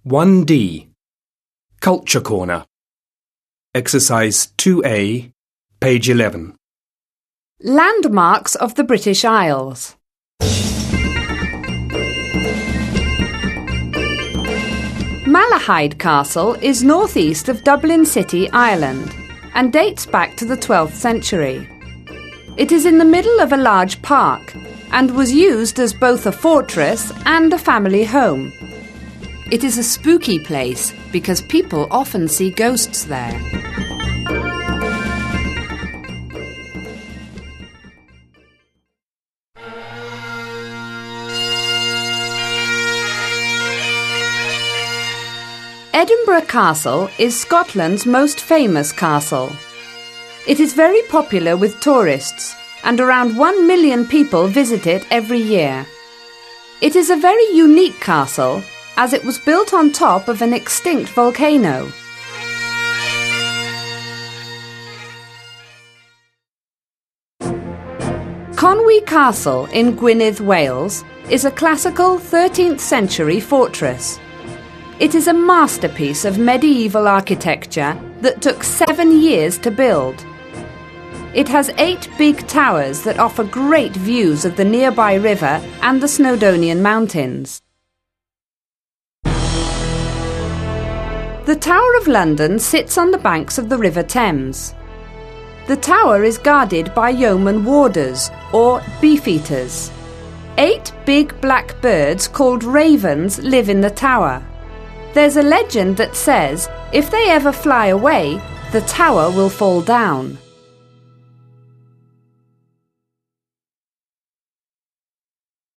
1D. Culture Corner. Exercise 2A, page 11. Landmarks of the British Isles. Malahide Castle is northeast of Dublin City, Ireland, and dates back to the 12th century. It is in the middle of a large park and was used as both a fortress and a family home. It is a spooky place because people often see ghosts there. Edinburgh Castle is Scotland's most famous castle. It is very popular with tourists, and around 1 million people visit it every year. It is a very unique castle, as it was built on top of an extinct volcano. Conwy Castle in Gwynedd, Wales, is a classical 13th century fortress. It is a masterpiece of medieval architecture that took 7 years to build. It has 8 big towers that offer great views of the nearby river and the Snowdonian Mountains. The Tower of London sits on the banks of the River Thames. The tower is guarded by yeoman warders, or beefeaters. 8 big black birds called ravens live in the tower. There's a legend that says if they ever fly away, the tower will fall down.